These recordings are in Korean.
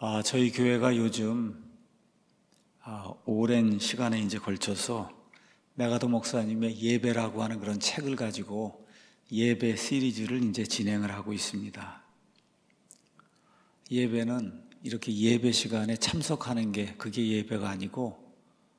저희 교회가 요즘 오랜 시간에 이제 걸쳐서 메가더 목사님의 예배라고 하는 그런 책을 가지고 예배 시리즈를 이제 진행을 하고 있습니다. 예배는 이렇게 예배 시간에 참석하는 게 그게 예배가 아니고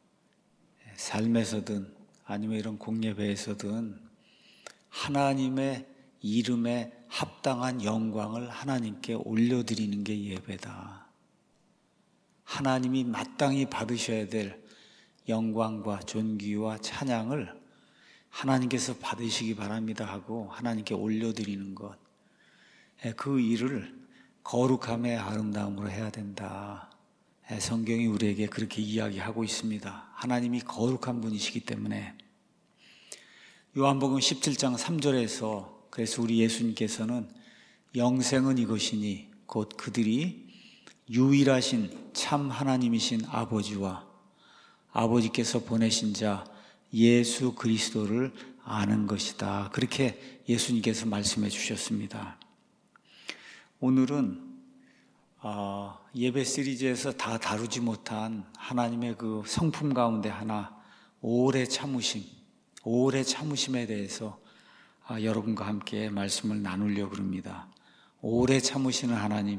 삶에서든 아니면 이런 공예배에서든 하나님의 이름에 합당한 영광을 하나님께 올려드리는 게 예배다. 하나님이 마땅히 받으셔야 될 영광과 존귀와 찬양을 하나님께서 받으시기 바랍니다 하고 하나님께 올려드리는 것, 그 일을 거룩함의 아름다움으로 해야 된다. 성경이 우리에게 그렇게 이야기하고 있습니다. 하나님이 거룩한 분이시기 때문에. 요한복음 17장 3절에서 그래서 우리 예수님께서는 영생은 이것이니 곧 그들이 유일하신 참 하나님이신 아버지와 아버지께서 보내신 자 예수 그리스도를 아는 것이다. 그렇게 예수님께서 말씀해 주셨습니다. 오늘은 예배 시리즈에서 다 다루지 못한 하나님의 그 성품 가운데 하나, 오래 참으심에 대해서 여러분과 함께 말씀을 나누려고 합니다. 오래 참으시는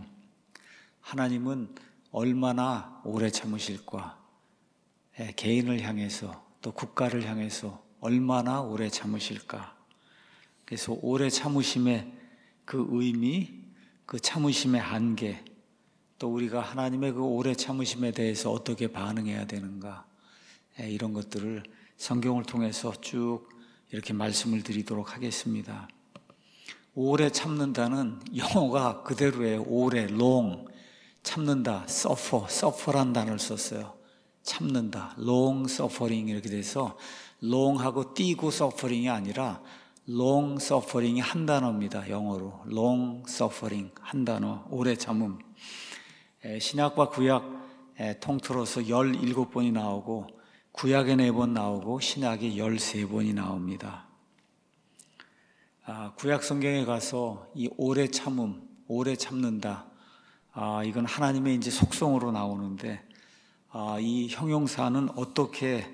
하나님은 얼마나 오래 참으실까? 개인을 향해서 또 국가를 향해서 얼마나 오래 참으실까? 그래서 오래 참으심의 그 의미, 그 참으심의 한계, 또 우리가 하나님의 그 오래 참으심에 대해서 어떻게 반응해야 되는가, 이런 것들을 성경을 통해서 쭉 이렇게 말씀을 드리도록 하겠습니다. 오래 참는다는 영어가 그대로예요. 오래, long, 참는다, suffer란 단어를 썼어요. 참는다, long suffering 이렇게 돼서 long하고 띄고 suffering이 아니라 long suffering이 한 단어입니다. 영어로 long suffering 한 단어, 오래 참음. 신약과 구약 통틀어서 17번이 나오고 구약에 4번 나오고 신약에 13번이 나옵니다. 구약 성경에 가서 이 오래 참음, 오래 참는다, 이건 하나님의 이제 속성으로 나오는데, 이 형용사는 어떻게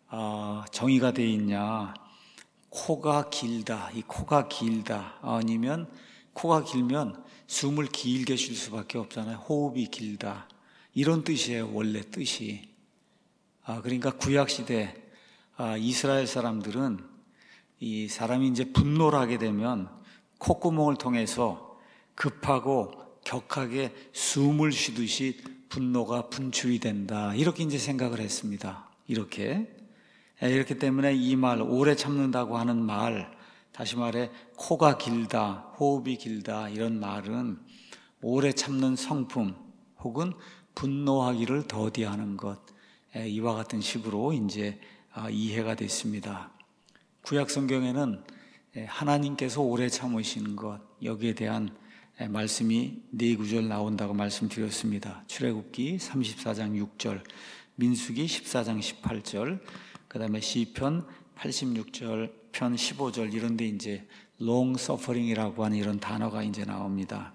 정의가 되어 있냐? 코가 길다, 이 코가 길다, 아니면 코가 길면 숨을 길게 쉴 수밖에 없잖아요. 호흡이 길다, 이런 뜻이에요. 원래 뜻이. 그러니까 구약시대 이스라엘 사람들은 이 사람이 이제 분노를 하게 되면 콧구멍을 통해서 급하고 격하게 숨을 쉬듯이 분노가 분출이 된다, 이렇게 이제 생각을 했습니다. 이렇기 때문에 이 말, 오래 참는다고 하는 말, 다시 말해 코가 길다, 호흡이 길다, 이런 말은 오래 참는 성품 혹은 분노하기를 더디하는 것, 이와 같은 식으로 이제 이해가 됐습니다. 구약 성경에는 하나님께서 오래 참으시는 것, 여기에 대한 말씀이 4구절 나온다고 말씀드렸습니다. 출애굽기 34장 6절, 민수기 14장 18절, 그 다음에 시편 86절, 편 15절, 이런 데 이제 long suffering이라고 하는 이런 단어가 이제 나옵니다.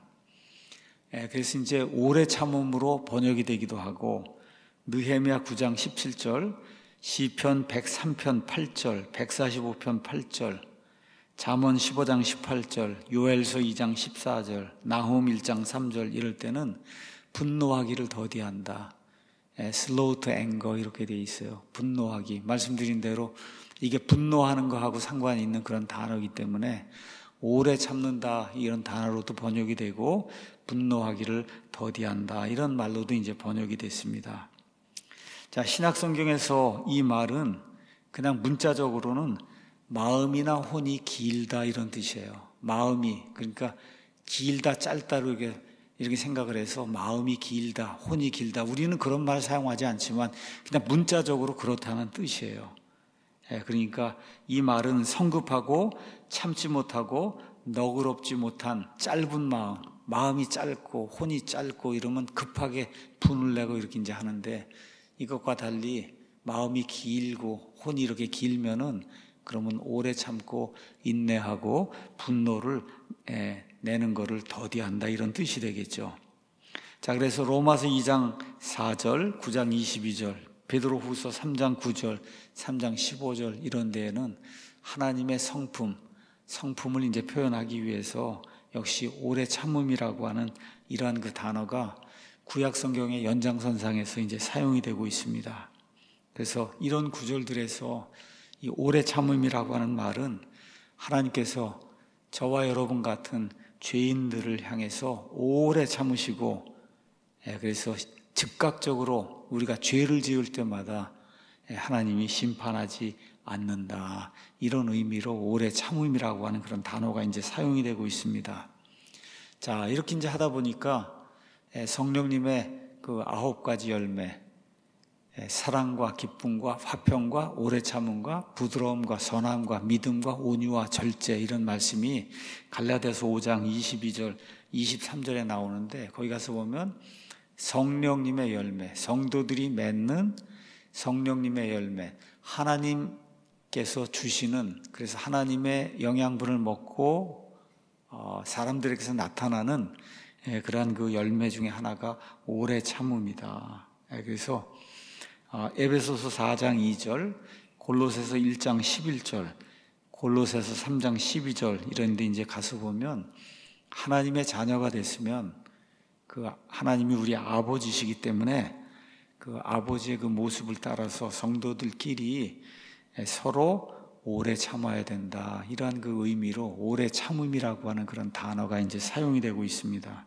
그래서 이제 오래 참음으로 번역이 되기도 하고, 느헤미야 9장 17절, 시편 103편 8절, 145편 8절, 잠언 15장 18절, 요엘서 2장 14절, 나훔 1장 3절, 이럴 때는 분노하기를 더디한다, slow to anger, 이렇게 되어 있어요. 분노하기, 말씀드린 대로 이게 분노하는 거하고 상관이 있는 그런 단어이기 때문에 오래 참는다, 이런 단어로도 번역이 되고, 분노하기를 더디한다, 이런 말로도 이제 번역이 됐습니다. 자, 신약 성경에서 이 말은 그냥 문자적으로는 마음이나 혼이 길다, 이런 뜻이에요. 마음이, 그러니까 길다, 짧다로 이렇게 생각을 해서 마음이 길다, 혼이 길다, 우리는 그런 말 사용하지 않지만 그냥 문자적으로 그렇다는 뜻이에요. 그러니까 이 말은 성급하고 참지 못하고 너그럽지 못한 짧은 마음이 짧고 혼이 짧고 이러면 급하게 분을 내고 이렇게 이제 하는데, 이것과 달리 마음이 길고 혼이 이렇게 길면은 그러면 오래 참고 인내하고 분노를 내는 것을 더디한다, 이런 뜻이 되겠죠. 자, 그래서 로마서 2장 4절, 9장 22절, 베드로후서 3장 9절, 3장 15절 이런 데에는 하나님의 성품을 이제 표현하기 위해서 역시 오래 참음이라고 하는 이러한 그 단어가 구약 성경의 연장선상에서 이제 사용이 되고 있습니다. 그래서 이런 구절들에서 이 오래 참음이라고 하는 말은 하나님께서 저와 여러분 같은 죄인들을 향해서 오래 참으시고, 그래서 즉각적으로 우리가 죄를 지을 때마다 하나님이 심판하지 않는다, 이런 의미로 오래 참음이라고 하는 그런 단어가 이제 사용이 되고 있습니다. 자, 이렇게 이제 하다 보니까 성령님의 그 9가지 열매, 사랑과 기쁨과 화평과 오래 참음과 부드러움과 선함과 믿음과 온유와 절제, 이런 말씀이 갈라디아서 5장 22절 23절에 나오는데, 거기 가서 보면 성령님의 열매, 성도들이 맺는 성령님의 열매, 하나님께서 주시는, 그래서 하나님의 영양분을 먹고 사람들에게서 나타나는 그러한 그 열매 중에 하나가 오래 참음이다. 그래서 에베소서 4장 2절, 골로새서 1장 11절, 골로새서 3장 12절 이런 데 이제 가서 보면 하나님의 자녀가 됐으면 그 하나님이 우리 아버지시기 때문에 그 아버지의 그 모습을 따라서 성도들끼리 서로 오래 참아야 된다, 이러한 그 의미로 오래 참음이라고 하는 그런 단어가 이제 사용이 되고 있습니다.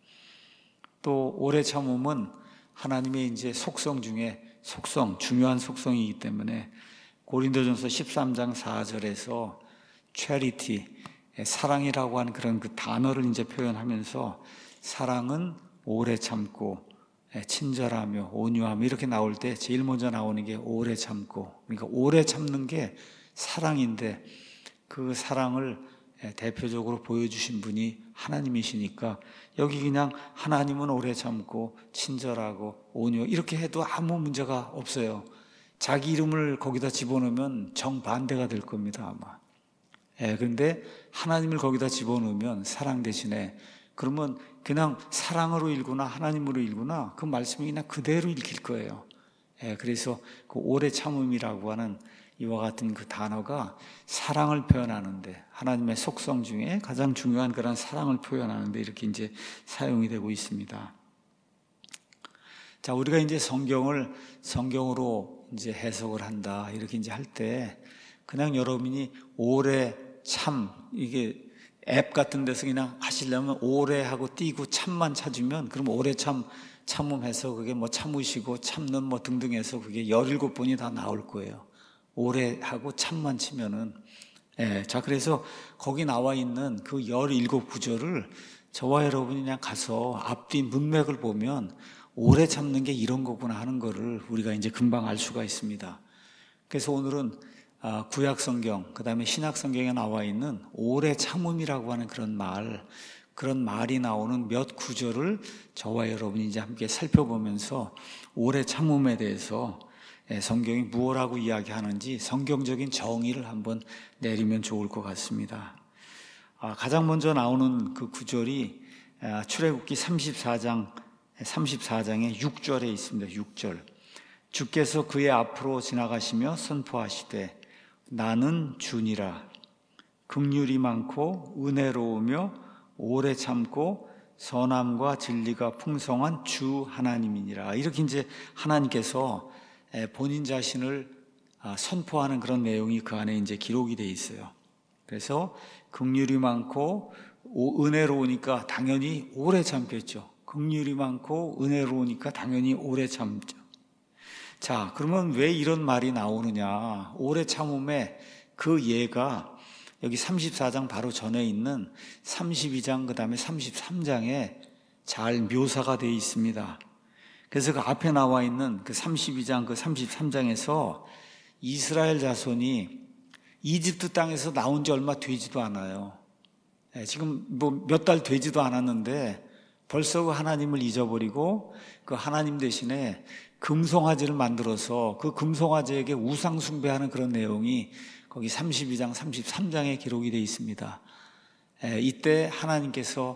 또 오래 참음은 하나님의 이제 속성 중에 중요한 속성이기 때문에 고린도전서 13장 4절에서 charity, 사랑이라고 하는 그런 그 단어를 이제 표현하면서 사랑은 오래 참고 친절하며 온유하며 이렇게 나올 때 제일 먼저 나오는 게 오래 참고, 그러니까 오래 참는 게 사랑인데 그 사랑을 대표적으로 보여주신 분이 하나님이시니까 여기 그냥 하나님은 오래 참고 친절하고 온유 이렇게 해도 아무 문제가 없어요. 자기 이름을 거기다 집어넣으면 정반대가 될 겁니다, 아마. 그런데 하나님을 거기다 집어넣으면 사랑 대신에, 그러면 그냥 사랑으로 읽거나 하나님으로 읽거나 그 말씀이 그냥 그대로 읽힐 거예요. 그래서 그 오래 참음이라고 하는 이와 같은 그 단어가 사랑을 표현하는데, 하나님의 속성 중에 가장 중요한 그런 사랑을 표현하는데 이렇게 이제 사용이 되고 있습니다. 자, 우리가 이제 성경으로 이제 해석을 한다, 이렇게 이제 할 때 그냥 여러분이 오래 참, 이게 앱 같은 데서 그냥 하시려면 오래 하고 띄고 참만 찾으면, 그럼 오래 참음해서 그게 뭐 참으시고 참는 뭐 등등 해서 그게 17번이 다 나올 거예요. 오래 하고 참만 치면은. 자, 그래서 거기 나와 있는 그 17구절을 저와 여러분이 그냥 가서 앞뒤 문맥을 보면 오래 참는 게 이런 거구나 하는 거를 우리가 이제 금방 알 수가 있습니다. 그래서 오늘은 구약 성경, 그 다음에 신약 성경에 나와 있는 오래 참음이라고 하는 그런 말이 나오는 몇 구절을 저와 여러분이 이제 함께 살펴보면서 오래 참음에 대해서 성경이 무엇라고 이야기하는지 성경적인 정의를 한번 내리면 좋을 것 같습니다. 가장 먼저 나오는 그 구절이 출애굽기 34장의 6절에 있습니다. 6절. 주께서 그의 앞으로 지나가시며 선포하시되 나는 주니라. 긍휼이 많고 은혜로우며 오래 참고 선함과 진리가 풍성한 주 하나님이니라. 이렇게 이제 하나님께서 본인 자신을 선포하는 그런 내용이 그 안에 이제 기록이 되어 있어요. 그래서 긍휼이 많고 은혜로우니까 당연히 오래 참겠죠. 긍휼이 많고 은혜로우니까 당연히 오래 참죠. 자, 그러면 왜 이런 말이 나오느냐? 오래 참음의 그 예가 여기 34장 바로 전에 있는 32장 그 다음에 33장에 잘 묘사가 되어 있습니다. 그래서 그 앞에 나와 있는 그 32장 그 33장에서 이스라엘 자손이 이집트 땅에서 나온 지 얼마 되지도 않아요. 지금 뭐 몇 달 되지도 않았는데 벌써 그 하나님을 잊어버리고 그 하나님 대신에 금송아지를 만들어서 그 금송아지에게 우상 숭배하는 그런 내용이 거기 32장 33장에 기록이 되어 있습니다. 이때 하나님께서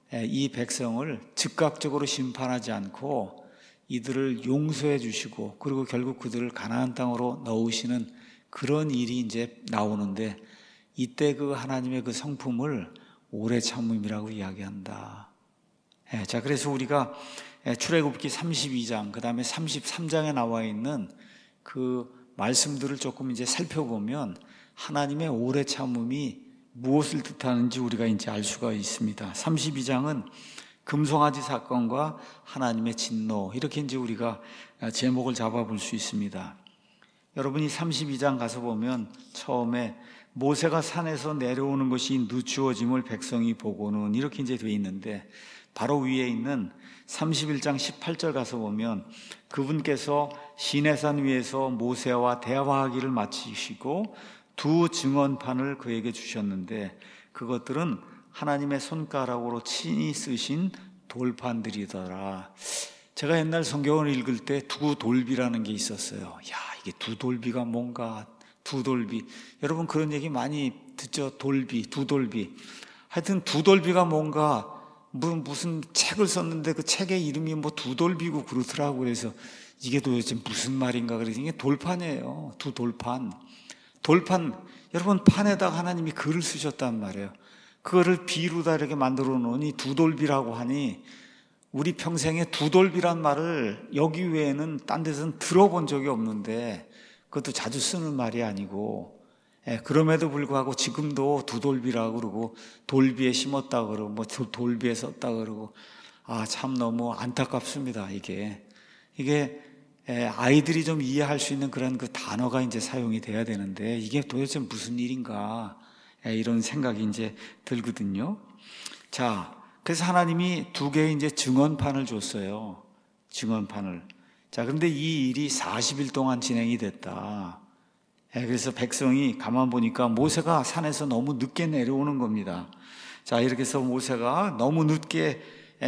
이 백성을 즉각적으로 심판하지 않고 이들을 용서해 주시고 그리고 결국 그들을 가나안 땅으로 넣으시는 그런 일이 이제 나오는데 이때 그 하나님의 그 성품을 오래 참음이라고 이야기한다. 자, 그래서 우리가 출애굽기 32장, 그 다음에 33장에 나와 있는 그 말씀들을 조금 이제 살펴보면 하나님의 오래 참음이 무엇을 뜻하는지 우리가 이제 알 수가 있습니다. 32장은 금송아지 사건과 하나님의 진노, 이렇게 이제 우리가 제목을 잡아볼 수 있습니다. 여러분이 32장 가서 보면 처음에 모세가 산에서 내려오는 것이 늦추어짐을 백성이 보고는 이렇게 이제 되어 있는데 바로 위에 있는 31장 18절 가서 보면 그분께서 시내산 위에서 모세와 대화하기를 마치시고 두 증언판을 그에게 주셨는데 그것들은 하나님의 손가락으로 친히 쓰신 돌판들이더라. 제가 옛날 성경을 읽을 때 두돌비라는 게 있었어요. 야, 이게 두돌비가 뭔가, 두돌비. 여러분 그런 얘기 많이 듣죠? 돌비, 두돌비. 하여튼 두돌비가 뭔가 무슨 책을 썼는데 그 책의 이름이 뭐 두돌비고 그렇더라고. 그래서 이게 도대체 무슨 말인가 그래서 이게 돌판이에요. 두돌판. 돌판, 여러분 판에다가 하나님이 글을 쓰셨단 말이에요. 그거를 비루다 이렇게 만들어 놓으니 두돌비라고 하니 우리 평생에 두돌비란 말을 여기 외에는 딴 데서는 들어본 적이 없는데 그것도 자주 쓰는 말이 아니고 그럼에도 불구하고 지금도 두돌비라고 그러고 돌비에 심었다 그러고 뭐 돌비에 썼다 그러고 참 너무 안타깝습니다. 이게 아이들이 좀 이해할 수 있는 그런 그 단어가 이제 사용이 돼야 되는데 이게 도대체 무슨 일인가 이런 생각이 이제 들거든요. 자, 그래서 하나님이 두 개의 이제 증언판을 줬어요. 증언판을. 자, 그런데 이 일이 40일 동안 진행이 됐다. 그래서 백성이 가만 보니까 모세가 산에서 너무 늦게 내려오는 겁니다. 자, 이렇게 해서 모세가 너무 늦게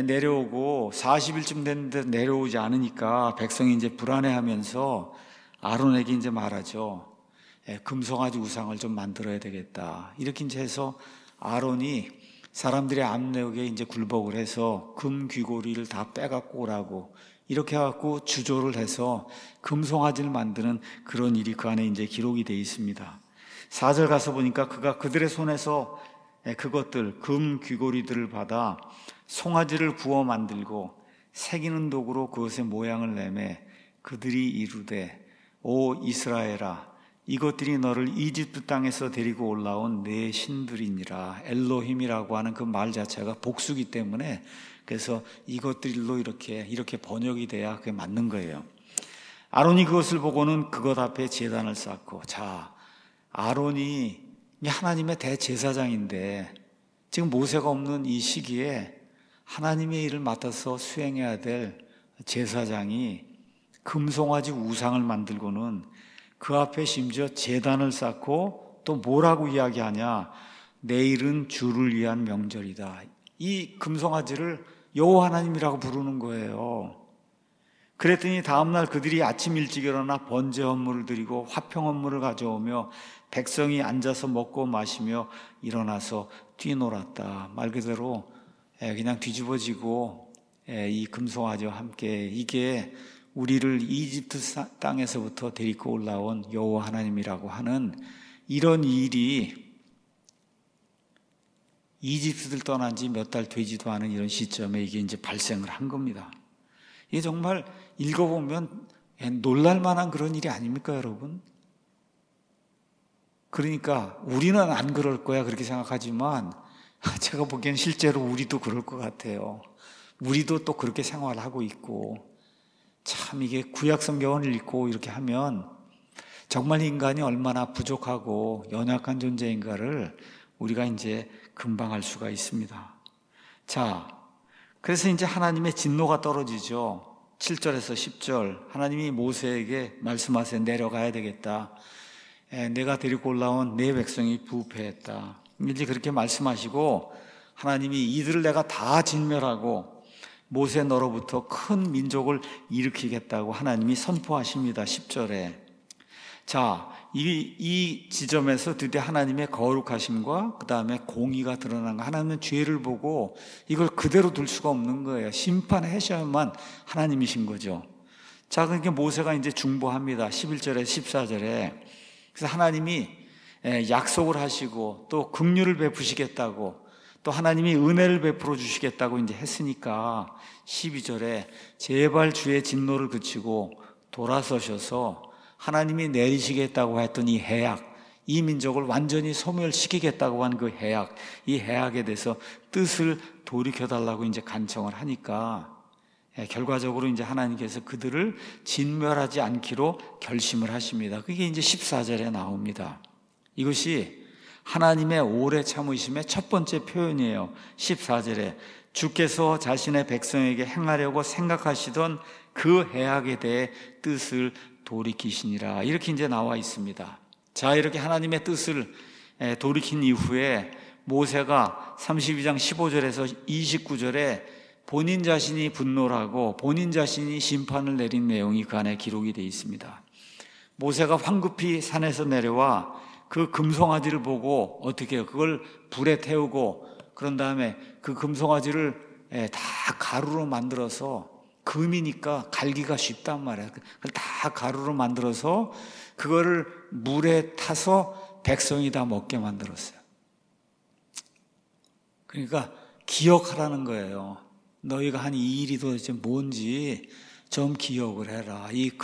내려오고 40일쯤 됐는데 내려오지 않으니까 백성이 이제 불안해하면서 아론에게 이제 말하죠. 금송아지 우상을 좀 만들어야 되겠다. 이렇게 이제 해서 아론이 사람들의 압력에 이제 굴복을 해서 금 귀고리를 다 빼갖고 오라고 이렇게 해갖고 주조를 해서 금송아지를 만드는 그런 일이 그 안에 이제 기록이 되어 있습니다. 4절 가서 보니까 그가 그들의 손에서 그것들 금 귀고리들을 받아 송아지를 구워 만들고 새기는 도구로 그것의 모양을 내매 그들이 이르되 오 이스라엘아 이것들이 너를 이집트 땅에서 데리고 올라온 내 신들이니라. 엘로힘이라고 하는 그 말 자체가 복수기 때문에 그래서 이것들로 이렇게 번역이 돼야 그게 맞는 거예요. 아론이 그것을 보고는 그것 앞에 제단을 쌓고 자 아론이 하나님의 대제사장인데 지금 모세가 없는 이 시기에 하나님의 일을 맡아서 수행해야 될 제사장이 금송아지 우상을 만들고는 그 앞에 심지어 제단을 쌓고 또 뭐라고 이야기하냐 내일은 주를 위한 명절이다. 이 금송아지를 여호와 하나님이라고 부르는 거예요. 그랬더니 다음날 그들이 아침 일찍 일어나 번제 헌물을 드리고 화평 헌물을 가져오며 백성이 앉아서 먹고 마시며 일어나서 뛰놀았다. 말 그대로 그냥 뒤집어지고 이 금송아지와 함께 이게 우리를 이집트 땅에서부터 데리고 올라온 여호와 하나님이라고 하는 이런 일이 이집트를 떠난 지 몇 달 되지도 않은 이런 시점에 이게 이제 발생을 한 겁니다. 이게 정말 읽어보면 놀랄 만한 그런 일이 아닙니까, 여러분? 그러니까 우리는 안 그럴 거야 그렇게 생각하지만 제가 보기엔 실제로 우리도 그럴 것 같아요. 우리도 또 그렇게 생활하고 있고 참 이게 구약 성경을 읽고 이렇게 하면 정말 인간이 얼마나 부족하고 연약한 존재인가를 우리가 이제 금방 알 수가 있습니다. 자, 그래서 이제 하나님의 진노가 떨어지죠. 7절에서 10절 하나님이 모세에게 말씀하세요. 내려가야 되겠다. 내가 데리고 올라온 내 백성이 부패했다. 이제 그렇게 말씀하시고 하나님이 이들을 내가 다 진멸하고 모세 너로부터 큰 민족을 일으키겠다고 하나님이 선포하십니다. 10절에. 자, 이 지점에서 드디어 하나님의 거룩하심과 그 다음에 공의가 드러난 거. 하나님은 죄를 보고 이걸 그대로 둘 수가 없는 거예요. 심판하셔야만 하나님이신 거죠. 자, 그러니까 모세가 이제 중보합니다. 11절에 14절에. 그래서 하나님이 약속을 하시고 또 긍휼을 베푸시겠다고 또 하나님이 은혜를 베풀어 주시겠다고 이제 했으니까 12절에 제발 주의 진노를 그치고 돌아서셔서 하나님이 내리시겠다고 했던 이 해악, 이 민족을 완전히 소멸시키겠다고 한 그 해악, 이 해악에 대해서 뜻을 돌이켜달라고 이제 간청을 하니까 결과적으로 이제 하나님께서 그들을 진멸하지 않기로 결심을 하십니다. 그게 이제 14절에 나옵니다. 이것이 하나님의 오래 참으심의 첫 번째 표현이에요. 14절에 주께서 자신의 백성에게 행하려고 생각하시던 그 해악에 대해 뜻을 돌이키시니라. 이렇게 이제 나와 있습니다. 자, 이렇게 하나님의 뜻을 돌이킨 이후에 모세가 32장 15절에서 29절에 본인 자신이 분노하고 본인 자신이 심판을 내린 내용이 그 안에 기록이 되어 있습니다. 모세가 황급히 산에서 내려와 그 금송아지를 보고 어떻게 해요? 그걸 불에 태우고 그런 다음에 그 금송아지를 다 가루로 만들어서 금이니까 갈기가 쉽단 말이에요. 그걸 다 가루로 만들어서 그거를 물에 타서 백성이 다 먹게 만들었어요. 그러니까 기억하라는 거예요. 너희가 한 이 일이 도대체 뭔지 좀 기억을 해라.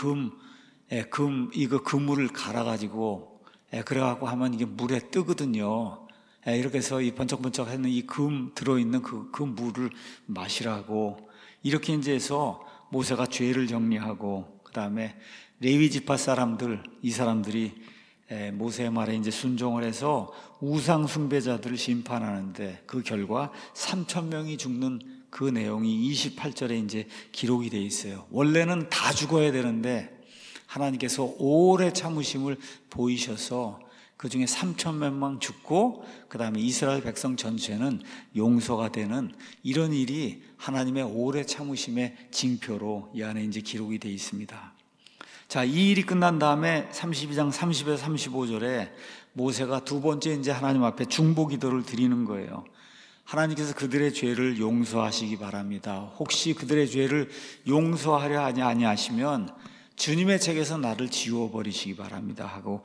이거 그물을 갈아가지고 그래갖고 하면 이게 물에 뜨거든요. 이렇게 해서 이 번쩍번쩍 하는 이 금 들어있는 그 물을 마시라고. 이렇게 이제 해서 모세가 죄를 정리하고, 그 다음에 레위 지파 사람들, 이 사람들이 모세의 말에 이제 순종을 해서 우상 숭배자들을 심판하는데 그 결과 3,000명이 죽는 그 내용이 28절에 이제 기록이 되어 있어요. 원래는 다 죽어야 되는데 하나님께서 오래 참으심을 보이셔서 그 중에 3,000명만 죽고 그 다음에 이스라엘 백성 전체는 용서가 되는 이런 일이 하나님의 오래 참으심의 징표로 이 안에 이제 기록이 되어 있습니다. 자, 이 일이 끝난 다음에 32장 30에서 35절에 모세가 두 번째 이제 하나님 앞에 중보 기도를 드리는 거예요. 하나님께서 그들의 죄를 용서하시기 바랍니다. 혹시 그들의 죄를 용서하려 아니하시면 주님의 책에서 나를 지워버리시기 바랍니다 하고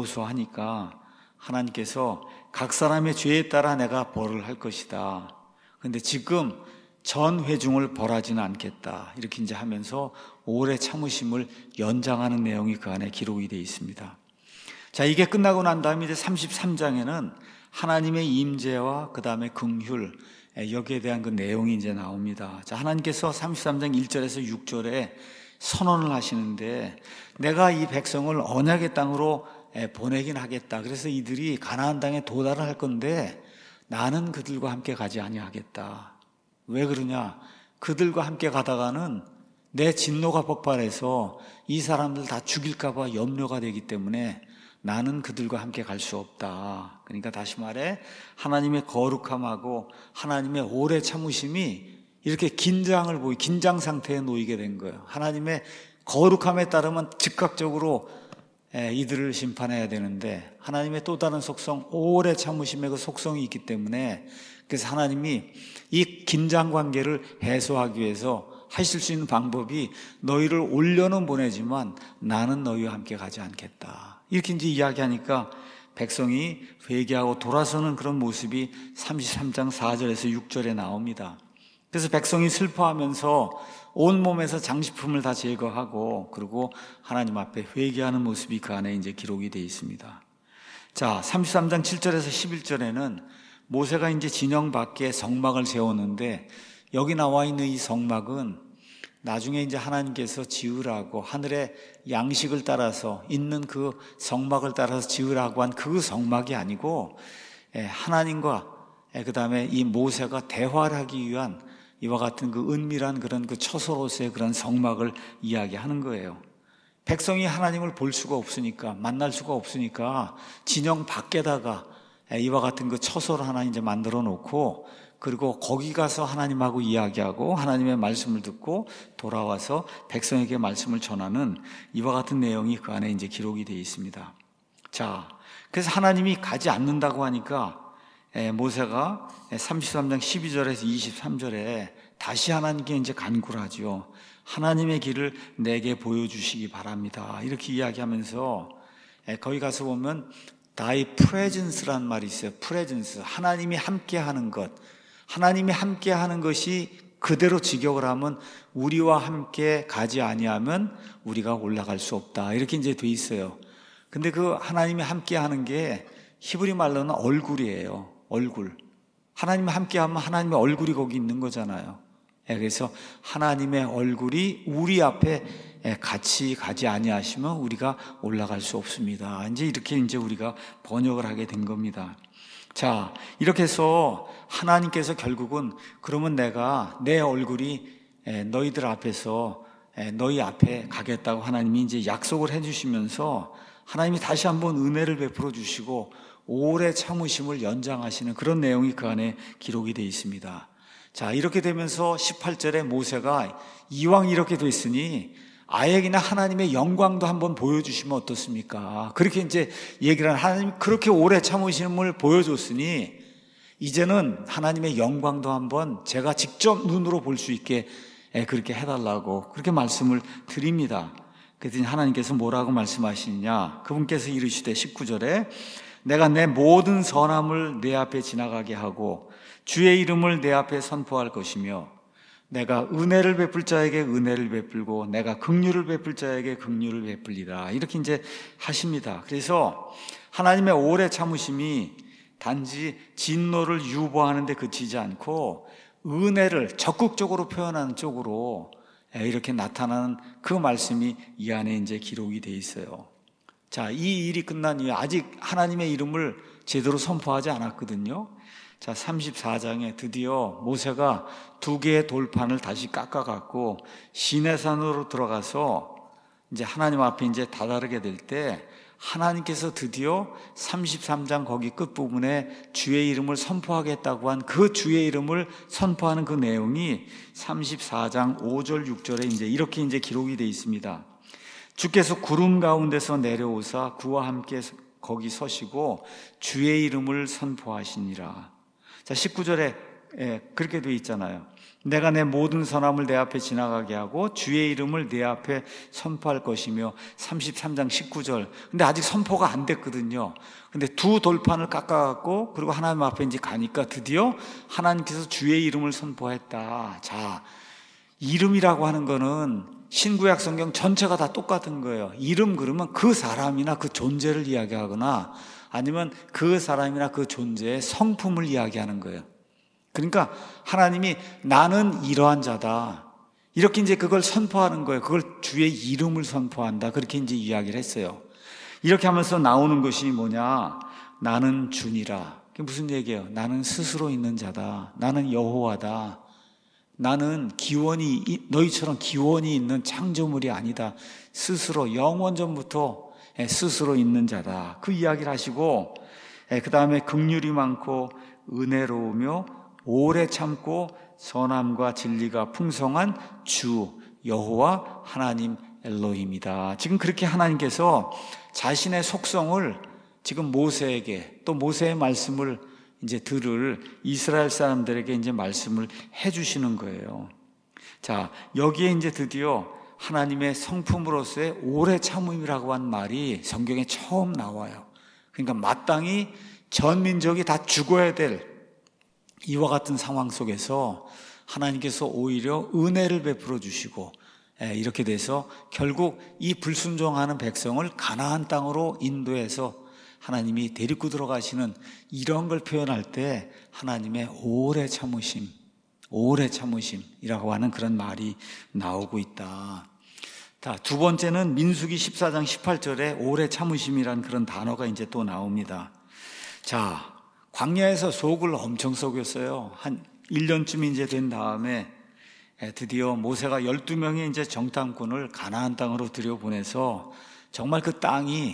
호소하니까 하나님께서 각 사람의 죄에 따라 내가 벌을 할 것이다. 그런데 지금 전 회중을 벌하지는 않겠다. 이렇게 이제 하면서 오래 참으심을 연장하는 내용이 그 안에 기록이 되어 있습니다. 자, 이게 끝나고 난 다음에 이제 33장에는 하나님의 임재와 그 다음에 긍휼, 여기에 대한 그 내용이 이제 나옵니다. 자, 하나님께서 33장 1절에서 6절에 선언을 하시는데 내가 이 백성을 언약의 땅으로 보내긴 하겠다. 그래서 이들이 가나안 땅에 도달을 할 건데 나는 그들과 함께 가지 아니하겠다. 왜 그러냐? 그들과 함께 가다가는 내 진노가 폭발해서 이 사람들 다 죽일까 봐 염려가 되기 때문에 나는 그들과 함께 갈 수 없다. 그러니까 다시 말해 하나님의 거룩함하고 하나님의 오래 참으심이 이렇게 긴장 상태에 놓이게 된 거예요. 하나님의 거룩함에 따르면 즉각적으로 이들을 심판해야 되는데 하나님의 또 다른 속성, 오래 참으심의 그 속성이 있기 때문에 그래서 하나님이 이 긴장 관계를 해소하기 위해서 하실 수 있는 방법이 너희를 올려는 보내지만 나는 너희와 함께 가지 않겠다. 이렇게 이제 이야기하니까 백성이 회개하고 돌아서는 그런 모습이 33장 4절에서 6절에 나옵니다. 그래서 백성이 슬퍼하면서 온몸에서 장식품을 다 제거하고 그리고 하나님 앞에 회개하는 모습이 그 안에 이제 기록이 되어 있습니다. 자, 33장 7절에서 11절에는 모세가 이제 진영 밖에 성막을 세웠는데 여기 나와 있는 이 성막은 나중에 이제 하나님께서 지으라고 하늘의 양식을 따라서 있는 그 성막을 따라서 지으라고 한 그 성막이 아니고 하나님과 그 다음에 이 모세가 대화를 하기 위한 이와 같은 그 은밀한 그런 그 처소로서의 그런 성막을 이야기하는 거예요. 백성이 하나님을 볼 수가 없으니까 만날 수가 없으니까 진영 밖에다가 이와 같은 그 처소를 하나 이제 만들어 놓고 그리고 거기 가서 하나님하고 이야기하고 하나님의 말씀을 듣고 돌아와서 백성에게 말씀을 전하는 이와 같은 내용이 그 안에 이제 기록이 되어 있습니다. 자, 그래서 하나님이 가지 않는다고 하니까 모세가 33장 12절에서 23절에 다시 하나님께 이제 간구를 하죠. 하나님의 길을 내게 보여주시기 바랍니다. 이렇게 이야기하면서 거기 가서 보면 Thy presence란 말이 있어요. presence, 하나님이 함께하는 것. 하나님이 함께하는 것이 그대로 직역을 하면 우리와 함께 가지 아니하면 우리가 올라갈 수 없다. 이렇게 이제 돼 있어요. 근데 그 하나님이 함께하는 게 히브리 말로는 얼굴이에요. 얼굴. 하나님이 함께하면 하나님의 얼굴이 거기 있는 거잖아요. 그래서 하나님의 얼굴이 우리 앞에 같이 가지 아니하시면 우리가 올라갈 수 없습니다. 이제 이렇게 이제 우리가 번역을 하게 된 겁니다. 자, 이렇게 해서 하나님께서 결국은 그러면 내가 내 얼굴이 너희들 앞에서 너희 앞에 가겠다고 하나님이 이제 약속을 해주시면서 하나님이 다시 한번 은혜를 베풀어 주시고 오래 참으심을 연장하시는 그런 내용이 그 안에 기록이 되어 있습니다. 자, 이렇게 되면서 18절에 모세가 이왕 이렇게 됐으니 아예 그냥 하나님의 영광도 한번 보여주시면 어떻습니까? 그렇게 이제 얘기를 하는, 하나님 그렇게 오래 참으심을 보여줬으니 이제는 하나님의 영광도 한번 제가 직접 눈으로 볼 수 있게 그렇게 해달라고 그렇게 말씀을 드립니다. 그랬더니 하나님께서 뭐라고 말씀하시느냐? 그분께서 이르시되 19절에 내가 내 모든 선함을 내 앞에 지나가게 하고 주의 이름을 내 앞에 선포할 것이며 내가 은혜를 베풀 자에게 은혜를 베풀고 내가 긍휼을 베풀 자에게 긍휼을 베풀리라. 이렇게 이제 하십니다. 그래서 하나님의 오래 참으심이 단지 진노를 유보하는 데 그치지 않고 은혜를 적극적으로 표현하는 쪽으로 이렇게 나타나는 그 말씀이 이 안에 이제 기록이 되어 있어요. 자, 이 일이 끝난 이후에 아직 하나님의 이름을 제대로 선포하지 않았거든요. 자, 34장에 드디어 모세가 2개의 돌판을 다시 깎아갖고 시내산으로 들어가서 이제 하나님 앞에 이제 다다르게 될 때 하나님께서 드디어 33장 거기 끝부분에 주의 이름을 선포하겠다고 한 그 주의 이름을 선포하는 그 내용이 34장 5절 6절에 이제 이렇게 이제 기록이 되어 있습니다. 주께서 구름 가운데서 내려오사 그와 함께 거기 서시고 주의 이름을 선포하시니라. 자, 19절에 그렇게 되어 있잖아요. 내가 내 모든 선함을 내 앞에 지나가게 하고 주의 이름을 내 앞에 선포할 것이며 33장 19절. 근데 아직 선포가 안 됐거든요. 근데 2 돌판을 깎아갖고 그리고 하나님 앞에 이제 가니까 드디어 하나님께서 주의 이름을 선포했다. 자, 이름이라고 하는 거는 신구약 성경 전체가 다 똑같은 거예요. 이름 그러면 그 사람이나 그 존재를 이야기하거나 아니면 그 사람이나 그 존재의 성품을 이야기하는 거예요. 그러니까 하나님이 나는 이러한 자다. 이렇게 이제 그걸 선포하는 거예요. 그걸 주의 이름을 선포한다. 그렇게 이제 이야기를 했어요. 이렇게 하면서 나오는 것이 뭐냐? 나는 주니라. 그게 무슨 얘기예요? 나는 스스로 있는 자다. 나는 여호와다. 나는 기원이, 너희처럼 기원이 있는 창조물이 아니다. 스스로 영원전부터 스스로 있는 자다. 그 이야기를 하시고, 그 다음에 긍휼이 많고 은혜로우며 오래 참고 선함과 진리가 풍성한 주 여호와 하나님 엘로힘이다. 지금 그렇게 하나님께서 자신의 속성을 지금 모세에게 또 모세의 말씀을 이제 들을 이스라엘 사람들에게 이제 말씀을 해주시는 거예요. 자, 여기에 이제 드디어 하나님의 성품으로서의 오래 참음이라고 한 말이 성경에 처음 나와요. 그러니까 마땅히 전 민족이 다 죽어야 될 이와 같은 상황 속에서 하나님께서 오히려 은혜를 베풀어 주시고 이렇게 돼서 결국 이 불순종하는 백성을 가나안 땅으로 인도해서 하나님이 데리고 들어가시는 이런 걸 표현할 때 하나님의 오래 참으심이라고 하는 그런 말이 나오고 있다. 자, 2번째는 민수기 14장 18절에 오래 참으심이라는 그런 단어가 이제 또 나옵니다. 자, 광야에서 속을 엄청 썩였어요. 한 1년쯤 이제 된 다음에 드디어 모세가 12명의 이제 정탐꾼을 가나안 땅으로 들여보내서 정말 그 땅이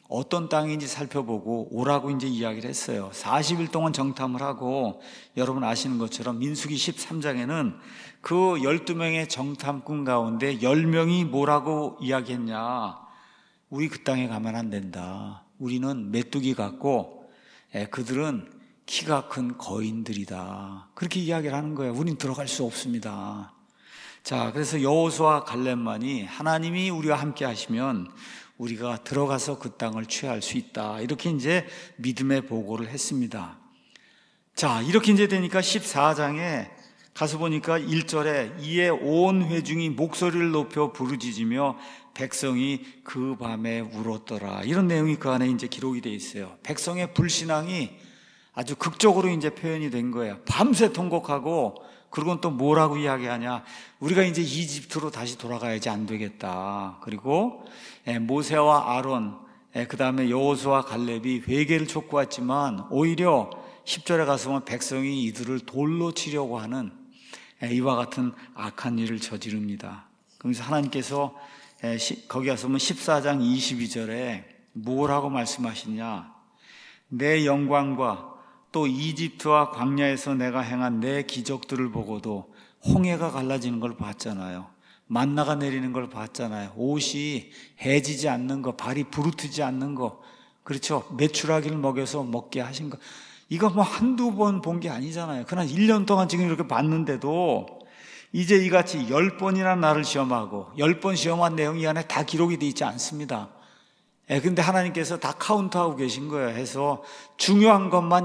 어떤 땅인지 살펴보고 오라고 이제 이야기를 했어요. 40일 동안 정탐을 하고, 여러분 아시는 것처럼 민수기 13장에는 그 12명의 정탐꾼 가운데 10명이 뭐라고 이야기했냐? 우리 그 땅에 가면 안 된다. 우리는 메뚜기 같고 그들은 키가 큰 거인들이다. 그렇게 이야기를 하는 거예요. 우린 들어갈 수 없습니다. 자, 그래서 여호수아와 갈렙만이 하나님이 우리와 함께 하시면 우리가 들어가서 그 땅을 취할 수 있다. 이렇게 이제 믿음의 보고를 했습니다. 자, 이렇게 이제 되니까 14장에 가서 보니까 1절에 이에 온 회중이 목소리를 높여 부르짖으며 백성이 그 밤에 울었더라. 이런 내용이 그 안에 이제 기록이 되어 있어요. 백성의 불신앙이 아주 극적으로 이제 표현이 된 거예요. 밤새 통곡하고, 그리고 또 뭐라고 이야기하냐? 우리가 이제 이집트로 다시 돌아가야지 안 되겠다. 그리고 모세와 아론, 그 다음에 여호수아와 갈렙이 회개를 촉구했지만 오히려 10절에 가서 보면 백성이 이들을 돌로 치려고 하는 이와 같은 악한 일을 저지릅니다. 그래서 하나님께서 거기 가서 보면 14장 22절에 뭐라고 말씀하시냐? 내 영광과 또 이집트와 광야에서 내가 행한 내 기적들을 보고도 홍해가 갈라지는 걸 봤잖아요. 만나가 내리는 걸 봤잖아요. 옷이 해지지 않는 거, 발이 부르트지 않는 거, 그렇죠? 메추라기를 먹여서 먹게 하신 거, 이거 뭐 한두 번 본 게 아니잖아요. 그러나 1년 동안 지금 이렇게 봤는데도 이제 이같이 10번이나 나를 시험하고 10번 시험한 내용이 이 안에 다 기록이 되어 있지 않습니다. 근데 하나님께서 다 카운트하고 계신 거예요. 해서 중요한 것만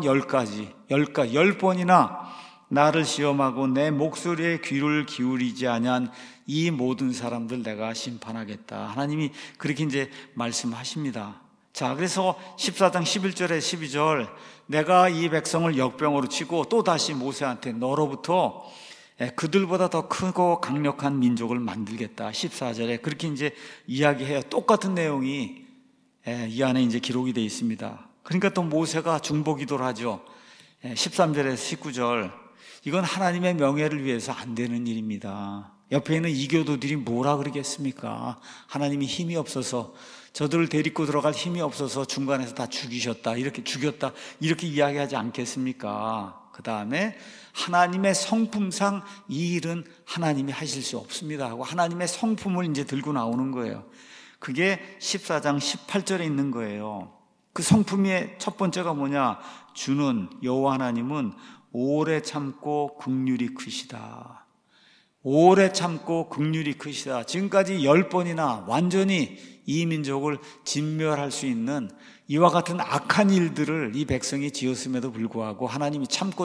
10번이나 나를 시험하고 내 목소리에 귀를 기울이지 아니한 이 모든 사람들 내가 심판하겠다. 하나님이 그렇게 이제 말씀하십니다. 자, 그래서 14장 11절에 12절, 내가 이 백성을 역병으로 치고 또 다시 모세한테 너로부터 그들보다 더 크고 강력한 민족을 만들겠다. 14절에 그렇게 이제 이야기해요. 똑같은 내용이 이 안에 이제 기록이 되어 있습니다. 그러니까 또 모세가 중보기도를 하죠. 13절에서 19절, 이건 하나님의 명예를 위해서 안 되는 일입니다. 옆에 있는 이교도들이 뭐라 그러겠습니까? 하나님이 힘이 없어서, 저들을 데리고 들어갈 힘이 없어서 중간에서 다 죽이셨다, 이렇게 죽였다, 이렇게 이야기하지 않겠습니까? 그 다음에 하나님의 성품상 이 일은 하나님이 하실 수 없습니다 하고 하나님의 성품을 이제 들고 나오는 거예요. 그게 14장 18절에 있는 거예요. 그 성품의 첫 번째가 뭐냐? 주는 여호와 하나님은 오래 참고 긍휼이 크시다. 오래 참고 긍휼이 크시다. 지금까지 10번이나 완전히 이 민족을 진멸할 수 있는 이와 같은 악한 일들을 이 백성이 지었음에도 불구하고 하나님이 참고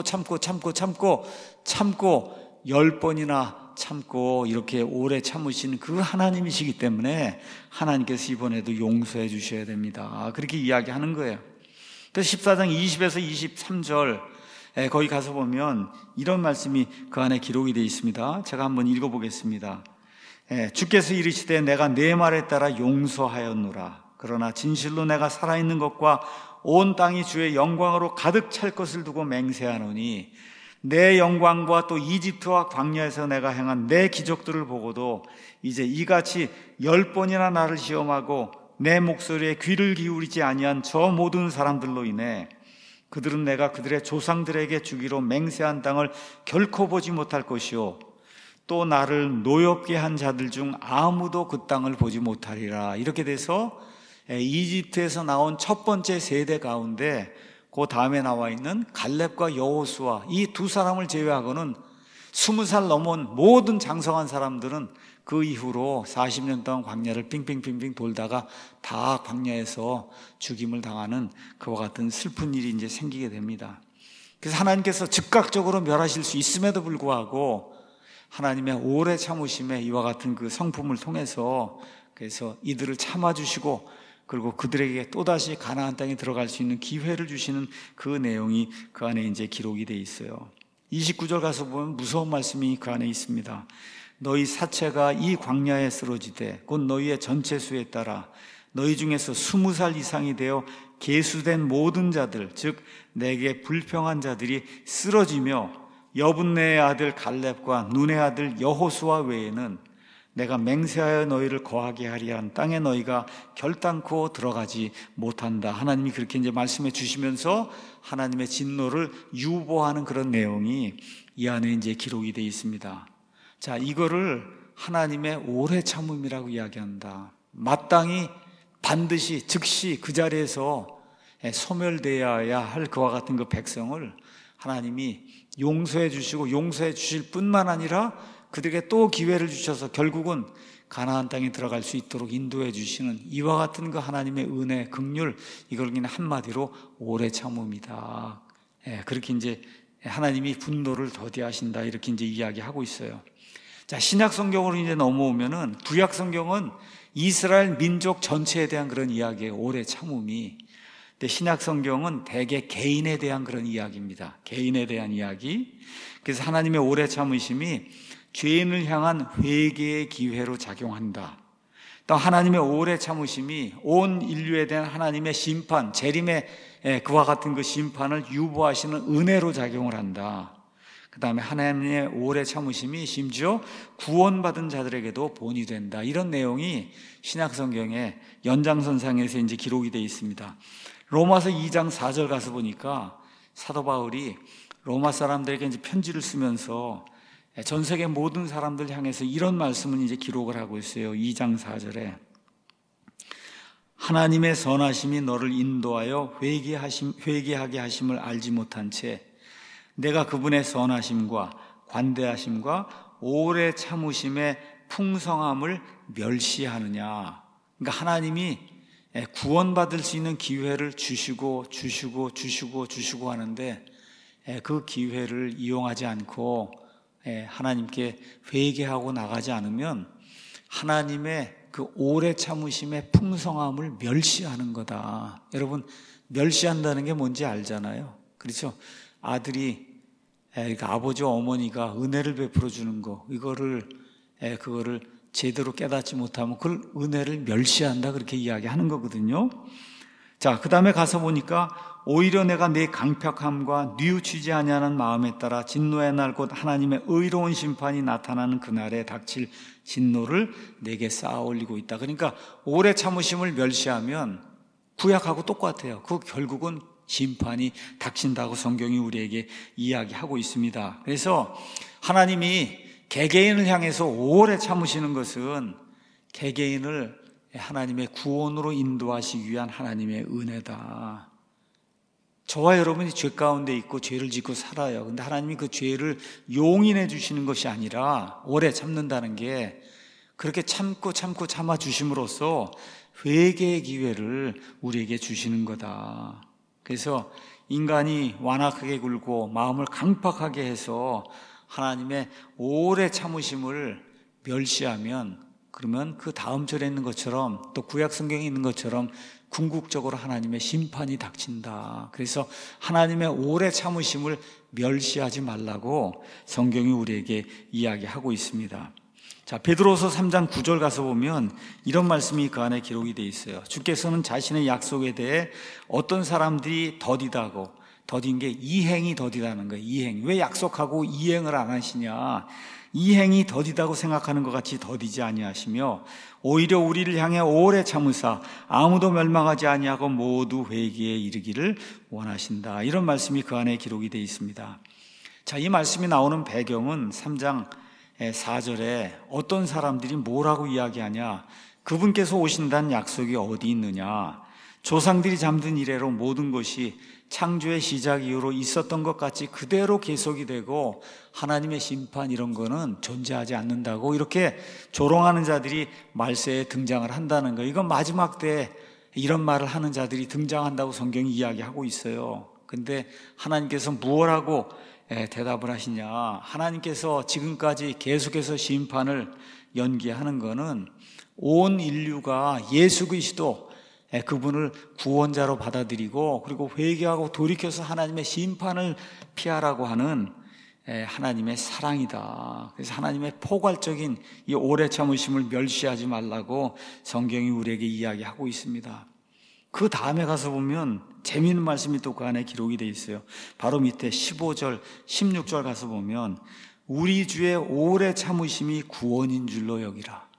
10번이나 참고 이렇게 오래 참으신 그 하나님이시기 때문에 하나님께서 이번에도 용서해 주셔야 됩니다. 그렇게 이야기하는 거예요. 그래서 14장 20에서 23절 거기 가서 보면 이런 말씀이 그 안에 기록이 되어 있습니다. 제가 한번 읽어보겠습니다. 주께서 이르시되 내가 내 말에 따라 용서하였노라. 그러나 진실로 내가 살아있는 것과 온 땅이 주의 영광으로 가득 찰 것을 두고 맹세하노니 내 영광과 또 이집트와 광야에서 내가 행한 내 기적들을 보고도 이제 이같이 10번이나 나를 시험하고 내 목소리에 귀를 기울이지 아니한 저 모든 사람들로 인해 그들은 내가 그들의 조상들에게 주기로 맹세한 땅을 결코 보지 못할 것이요 또 나를 노엽게 한 자들 중 아무도 그 땅을 보지 못하리라. 이렇게 돼서 이집트에서 나온 첫 번째 세대 가운데 그 다음에 나와 있는 갈렙과 여호수아, 이 두 사람을 제외하고는 20살 넘은 모든 장성한 사람들은 그 이후로 40년 동안 광야를 빙빙빙빙 돌다가 다 광야에서 죽임을 당하는 그와 같은 슬픈 일이 이제 생기게 됩니다. 그래서 하나님께서 즉각적으로 멸하실 수 있음에도 불구하고 하나님의 오래 참으심에 이와 같은 그 성품을 통해서 그래서 이들을 참아주시고 그리고 그들에게 또다시 가나안 땅에 들어갈 수 있는 기회를 주시는 그 내용이 그 안에 이제 기록이 되어 있어요. 29절 가서 보면 무서운 말씀이 그 안에 있습니다. 너희 사체가 이 광야에 쓰러지되 곧 너희의 전체 수에 따라 너희 중에서 20살 이상이 되어 계수된 모든 자들 즉 내게 불평한 자들이 쓰러지며 여분네의 아들 갈렙과 눈의 아들 여호수아 외에는 내가 맹세하여 너희를 거하게 하리 한 땅에 너희가 결단코 들어가지 못한다. 하나님이 그렇게 이제 말씀해 주시면서 하나님의 진노를 유보하는 그런 내용이 이 안에 이제 기록이 되어 있습니다. 자, 이거를 하나님의 오래 참음이라고 이야기한다. 마땅히 반드시 즉시 그 자리에서 소멸되어야 할 그와 같은 그 백성을 하나님이 용서해 주시고 용서해 주실 뿐만 아니라 그들에게 또 기회를 주셔서 결국은 가나안 땅에 들어갈 수 있도록 인도해 주시는 이와 같은 그 하나님의 은혜, 긍휼, 이걸 그냥 한마디로 오래 참음이다. 그렇게 이제 하나님이 분노를 더디하신다, 이렇게 이제 이야기하고 있어요. 자, 신약 성경으로 이제 넘어오면은 구약 성경은 이스라엘 민족 전체에 대한 그런 이야기예요. 오래 참음이. 근데 신약 성경은 대개 개인에 대한 그런 이야기입니다. 개인에 대한 이야기. 그래서 하나님의 오래 참으심이 죄인을 향한 회개의 기회로 작용한다. 또 하나님의 오래 참으심이 온 인류에 대한 하나님의 심판, 재림의 그와 같은 그 심판을 유보하시는 은혜로 작용을 한다. 그 다음에 하나님의 오래 참으심이 심지어 구원받은 자들에게도 본이 된다. 이런 내용이 신약 성경의 연장선상에서 이제 기록이 되어 있습니다. 로마서 2장 4절 가서 보니까 사도 바울이 로마 사람들에게 이제 편지를 쓰면서 전 세계 모든 사람들 향해서 이런 말씀을 이제 기록을 하고 있어요. 2장 4절에 하나님의 선하심이 너를 인도하여 회개하게 하심을 알지 못한 채 내가 그분의 선하심과 관대하심과 오래 참으심의 풍성함을 멸시하느냐. 그러니까 하나님이 구원받을 수 있는 기회를 주시고 하는데 그 기회를 이용하지 않고 하나님께 회개하고 나가지 않으면 하나님의 그 오래 참으심의 풍성함을 멸시하는 거다. 여러분, 멸시한다는 게 뭔지 알잖아요. 그렇죠? 아들이 그러니까 아버지 어머니가 은혜를 베풀어 주는 거, 그거를 제대로 깨닫지 못하면 그걸 은혜를 멸시한다, 그렇게 이야기하는 거거든요. 자, 그 다음에 가서 보니까 오히려 내가 내 강팍함과 뉘우치지 아니하는 마음에 따라 진노의 날 곧 하나님의 의로운 심판이 나타나는 그날에 닥칠 진노를 내게 쌓아 올리고 있다. 그러니까 오래 참으심을 멸시하면 구약하고 똑같아요. 그 결국은 심판이 닥친다고 성경이 우리에게 이야기하고 있습니다. 그래서 하나님이 개개인을 향해서 오래 참으시는 것은 개개인을 하나님의 구원으로 인도하시기 위한 하나님의 은혜다. 저와 여러분이 죄 가운데 있고 죄를 짓고 살아요. 근데 하나님이 그 죄를 용인해 주시는 것이 아니라 오래 참는다는 게 그렇게 참고 참아 주심으로써 회개의 기회를 우리에게 주시는 거다. 그래서 인간이 완악하게 굴고 마음을 강팍하게 해서 하나님의 오래 참으심을 멸시하면, 그러면 그 다음 절에 있는 것처럼 또 구약 성경에 있는 것처럼 궁극적으로 하나님의 심판이 닥친다. 그래서 하나님의 오래 참으심을 멸시하지 말라고 성경이 우리에게 이야기하고 있습니다. 자, 베드로서 3장 9절 가서 보면 이런 말씀이 그 안에 기록이 되어 있어요. 주께서는 자신의 약속에 대해 어떤 사람들이 더딘 게 이행이 더디다는 거예요. 이행. 왜 약속하고 이행을 안 하시냐? 이행이 더디다고 생각하는 것 같이 더디지 아니하시며 오히려 우리를 향해 오래 참으사 아무도 멸망하지 아니하고 모두 회개에 이르기를 원하신다. 이런 말씀이 그 안에 기록이 되어 있습니다. 자, 이 말씀이 나오는 배경은 3장 4절에 어떤 사람들이 뭐라고 이야기하냐? 그분께서 오신다는 약속이 어디 있느냐? 조상들이 잠든 이래로 모든 것이 창조의 시작 이후로 있었던 것 같이 그대로 계속이 되고 하나님의 심판 이런 거는 존재하지 않는다고 이렇게 조롱하는 자들이 말세에 등장을 한다는 거예요. 이건 마지막 때 이런 말을 하는 자들이 등장한다고 성경이 이야기하고 있어요. 근데 하나님께서 무엇하고 대답을 하시냐? 하나님께서 지금까지 계속해서 심판을 연기하는 거는 온 인류가 예수 그리스도 그분을 구원자로 받아들이고 그리고 회개하고 돌이켜서 하나님의 심판을 피하라고 하는 하나님의 사랑이다. 그래서 하나님의 포괄적인 이 오래 참으심을 멸시하지 말라고 성경이 우리에게 이야기하고 있습니다. 그 다음에 가서 보면 재미있는 말씀이 또 그 안에 기록이 되어 있어요. 바로 밑에 15절, 16절 가서 보면 우리 주의 오래 참으심이 구원인 줄로 여기라.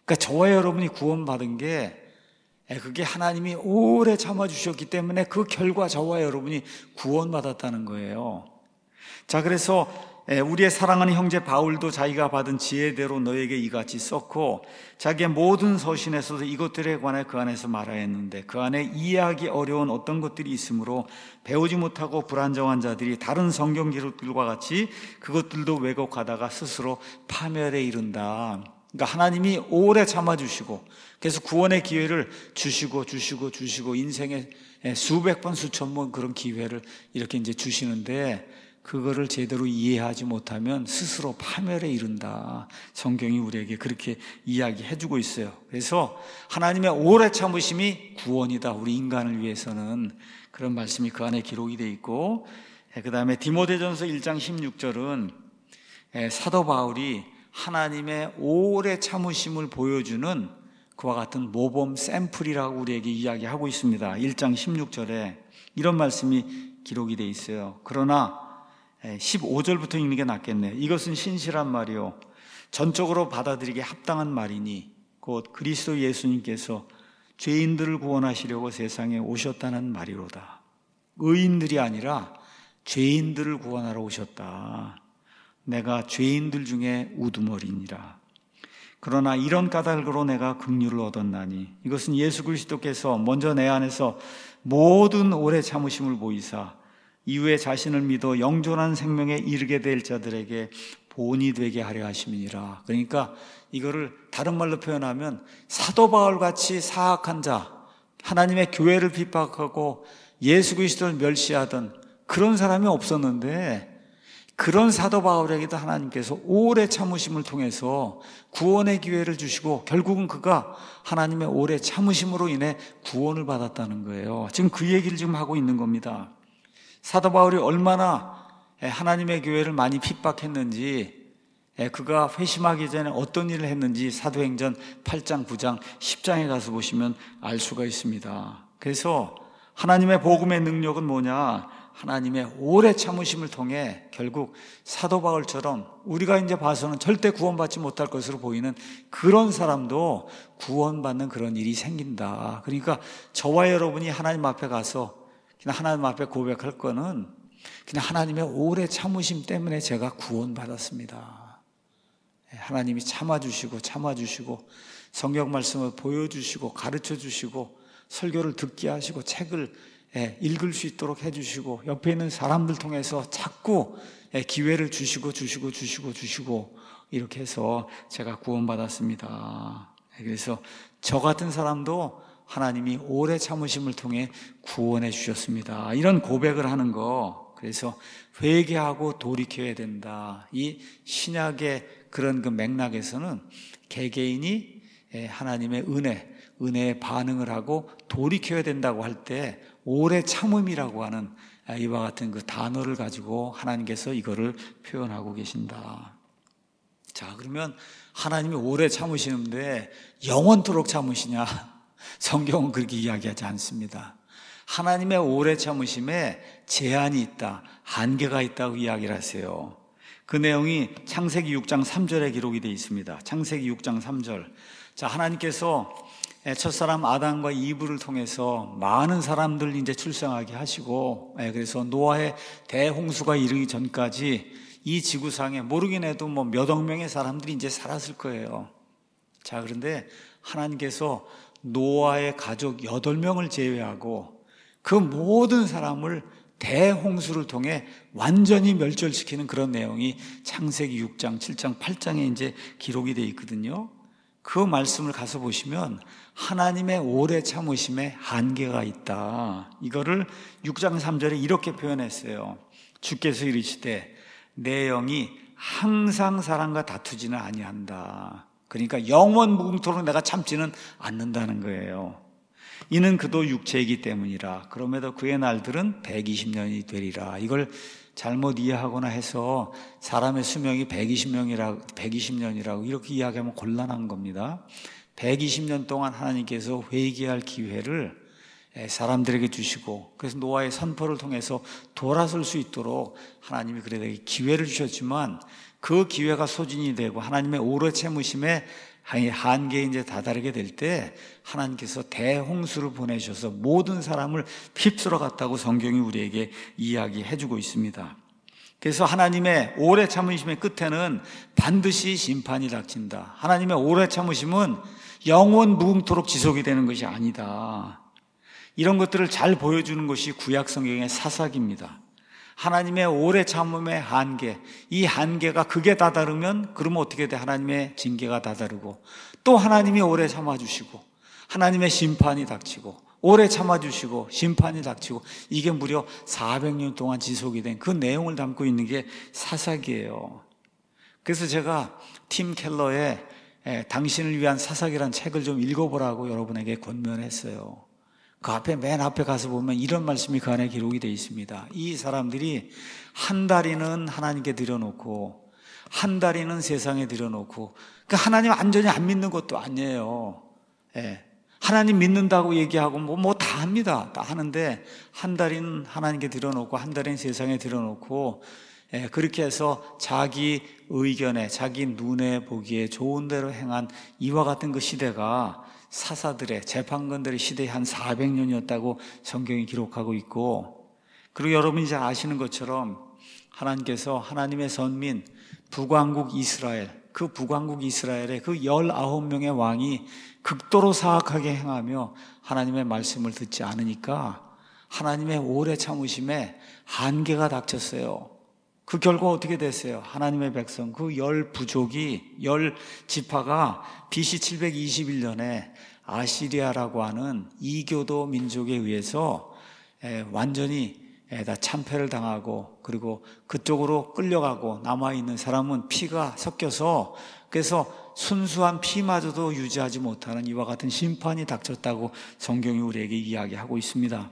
그러니까 저와 여러분이 구원받은 게 그게 하나님이 오래 참아주셨기 때문에 그 결과 저와 여러분이 구원받았다는 거예요. 자, 그래서 우리의 사랑하는 형제 바울도 자기가 받은 지혜대로 너에게 이같이 썼고 자기의 모든 서신에서도 이것들에 관해 그 안에서 말하였는데 그 안에 이해하기 어려운 어떤 것들이 있으므로 배우지 못하고 불안정한 자들이 다른 성경 기록들과 같이 그것들도 왜곡하다가 스스로 파멸에 이른다. 그러니까 하나님이 오래 참아주시고 그래서 구원의 기회를 주시고 인생에 수백 번 수천 번 그런 기회를 이렇게 이제 주시는데 그거를 제대로 이해하지 못하면 스스로 파멸에 이른다. 성경이 우리에게 그렇게 이야기해주고 있어요. 그래서 하나님의 오래 참으심이 구원이다. 우리 인간을 위해서는 그런 말씀이 그 안에 기록이 되어 있고 그 다음에 디모데전서 1장 16절은 사도 바울이 하나님의 오래 참으심을 보여주는 그와 같은 모범 샘플이라고 우리에게 이야기하고 있습니다. 1장 16절에 이런 말씀이 기록이 되어 있어요. 그러나 15절부터 읽는 게 낫겠네요. 이것은 신실한 말이요 전적으로 받아들이기 합당한 말이니 곧 그리스도 예수님께서 죄인들을 구원하시려고 세상에 오셨다는 말이로다. 의인들이 아니라 죄인들을 구원하러 오셨다. 내가 죄인들 중에 우두머리니라. 그러나 이런 까닭으로 내가 긍휼을 얻었나니 이것은 예수 그리스도께서 먼저 내 안에서 모든 오래 참으심을 보이사 이후에 자신을 믿어 영존한 생명에 이르게 될 자들에게 본이 되게 하려 하심이니라. 그러니까 이거를 다른 말로 표현하면 사도 바울같이 사악한 자, 하나님의 교회를 핍박하고 예수 그리스도를 멸시하던 그런 사람이 없었는데 그런 사도 바울에게도 하나님께서 오래 참으심을 통해서 구원의 기회를 주시고 결국은 그가 하나님의 오래 참으심으로 인해 구원을 받았다는 거예요. 지금 그 얘기를 지금 하고 있는 겁니다. 사도 바울이 얼마나 하나님의 교회를 많이 핍박했는지 그가 회심하기 전에 어떤 일을 했는지 사도행전 8장, 9장, 10장에 가서 보시면 알 수가 있습니다. 그래서 하나님의 복음의 능력은 뭐냐? 하나님의 오래 참으심을 통해 결국 사도 바울처럼 우리가 이제 봐서는 절대 구원받지 못할 것으로 보이는 그런 사람도 구원받는 그런 일이 생긴다. 그러니까 저와 여러분이 하나님 앞에 가서 그냥 하나님 앞에 고백할 거는 그냥 하나님의 오래 참으심 때문에 제가 구원받았습니다. 하나님이 참아주시고 성경 말씀을 보여주시고 가르쳐주시고 설교를 듣게 하시고 책을 읽을 수 있도록 해주시고 옆에 있는 사람들 통해서 자꾸 기회를 주시고 이렇게 해서 제가 구원받았습니다. 그래서 저 같은 사람도 하나님이 오래 참으심을 통해 구원해 주셨습니다. 이런 고백을 하는 거, 그래서 회개하고 돌이켜야 된다. 이 신약의 그런 그 맥락에서는 개개인이 하나님의 은혜에 반응을 하고 돌이켜야 된다고 할 때 오래 참음이라고 하는 이와 같은 그 단어를 가지고 하나님께서 이거를 표현하고 계신다. 자, 그러면 하나님이 오래 참으시는데 영원토록 참으시냐? 성경은 그렇게 이야기하지 않습니다. 하나님의 오래 참으심에 제한이 있다, 한계가 있다고 이야기를 하세요. 그 내용이 창세기 6장 3절에 기록이 되어 있습니다. 창세기 6장 3절. 자, 하나님께서 첫사람 아담과 이브를 통해서 많은 사람들 이제 출생하게 하시고, 그래서 노아의 대홍수가 이르기 전까지 이 지구상에 모르긴 해도 뭐 몇 억 명의 사람들이 이제 살았을 거예요. 자, 그런데 하나님께서 노아의 가족 8명을 제외하고 그 모든 사람을 대홍수를 통해 완전히 멸절시키는 그런 내용이 창세기 6장, 7장, 8장에 이제 기록이 되어 있거든요. 그 말씀을 가서 보시면 하나님의 오래 참으심에 한계가 있다. 이거를 6장 3절에 이렇게 표현했어요. 주께서 이르시되 내 영이 항상 사람과 다투지는 아니한다. 그러니까 영원 무궁토록 내가 참지는 않는다는 거예요. 이는 그도 육체이기 때문이라. 그럼에도 그의 날들은 120년이 되리라. 이걸 잘못 이해하거나 해서 사람의 수명이 120년이라고 이렇게 이야기하면 곤란한 겁니다. 120년 동안 하나님께서 회개할 기회를 사람들에게 주시고, 그래서 노아의 선포를 통해서 돌아설 수 있도록 하나님이 그들에게 기회를 주셨지만, 그 기회가 소진이 되고 하나님의 오래 참으심의 한계에 이제 다다르게 될 때 하나님께서 대홍수를 보내셔서 모든 사람을 휩쓸어 갔다고 성경이 우리에게 이야기해 주고 있습니다. 그래서 하나님의 오래 참으심의 끝에는 반드시 심판이 닥친다. 하나님의 오래 참으심은 영원 무궁토록 지속이 되는 것이 아니다. 이런 것들을 잘 보여주는 것이 구약 성경의 사사기입니다. 하나님의 오래 참음의 한계, 이 한계가 극에 다다르면 그러면 어떻게 돼? 하나님의 징계가 다다르고 또 하나님이 오래 참아주시고 하나님의 심판이 닥치고 오래 참아주시고 심판이 닥치고 이게 무려 400년 동안 지속이 된 그 내용을 담고 있는 게 사사기예요. 그래서 제가 팀 켈러의 당신을 위한 사사기라는 책을 좀 읽어보라고 여러분에게 권면했어요. 그 앞에 맨 앞에 가서 보면 이런 말씀이 그 안에 기록이 되어 있습니다. 이 사람들이 한 다리는 하나님께 드려놓고 한 다리는 세상에 드려놓고 그러니까 하나님 완전히 안 믿는 것도 아니에요. 하나님 믿는다고 얘기하고 뭐 다 합니다. 다 하는데 한 다리는 하나님께 드려놓고 한 다리는 세상에 드려놓고 그렇게 해서 자기 의견에 자기 눈에 보기에 좋은 대로 행한 이와 같은 그 시대가 사사들의 재판관들의 시대의 한 400년이었다고 성경이 기록하고 있고, 그리고 여러분이 잘 아시는 것처럼 하나님께서 하나님의 선민 북왕국 이스라엘, 그 북왕국 이스라엘의 그 19명의 왕이 극도로 사악하게 행하며 하나님의 말씀을 듣지 않으니까 하나님의 오래 참으심에 한계가 닥쳤어요. 그 결과 어떻게 됐어요? 하나님의 백성 그 10부족이 10지파가 BC 721년에 아시리아라고 하는 이교도 민족에 의해서 완전히 다 참패를 당하고 그리고 그쪽으로 끌려가고 남아있는 사람은 피가 섞여서 그래서 순수한 피마저도 유지하지 못하는 이와 같은 심판이 닥쳤다고 성경이 우리에게 이야기하고 있습니다.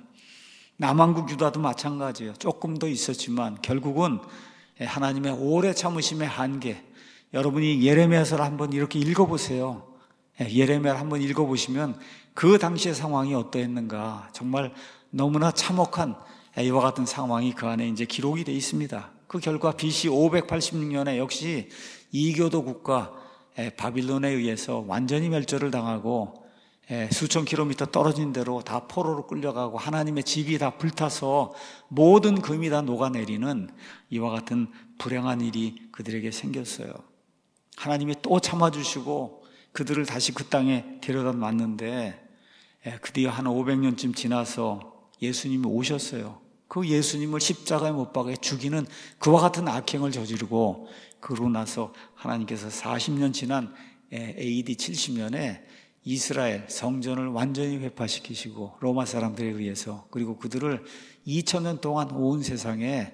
남왕국 유다도 마찬가지예요. 조금 더 있었지만 결국은 하나님의 오래 참으심의 한계, 여러분이 예레미야서를 한번 이렇게 읽어보세요. 예레미야를 한번 읽어보시면 그 당시의 상황이 어떠했는가 정말 너무나 참혹한 이와 같은 상황이 그 안에 이제 기록이 되어 있습니다. 그 결과 BC 586년에 역시 이교도 국가 바빌론에 의해서 완전히 멸절을 당하고 수천 킬로미터 떨어진 데로 다 포로로 끌려가고 하나님의 집이 다 불타서 모든 금이 다 녹아내리는 이와 같은 불행한 일이 그들에게 생겼어요. 하나님이 또 참아주시고 그들을 다시 그 땅에 데려다 놨는데 드디어 한 500년쯤 지나서 예수님이 오셨어요. 그 예수님을 십자가에 못 박아 죽이는 그와 같은 악행을 저지르고 그러고 나서 하나님께서 40년 지난 AD 70년에 이스라엘 성전을 완전히 회파시키시고 로마 사람들에 의해서 그리고 그들을 2000년 동안 온 세상에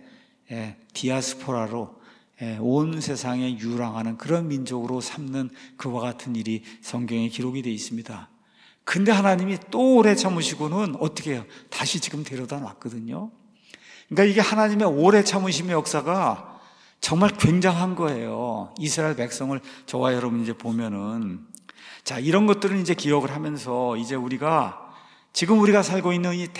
디아스포라로 온 세상에 유랑하는 그런 민족으로 삼는 그와 같은 일이 성경에 기록이 되어 있습니다. 근데 하나님이 또 오래 참으시고는 어떻게 해요? 다시 지금 데려다 놨거든요. 그러니까 이게 하나님의 오래 참으심의 역사가 정말 굉장한 거예요. 이스라엘 백성을 저와 여러분 이제 보면은 자, 이런 것들을 이제 기억을 하면서 이제 지금 우리가 살고 있는 이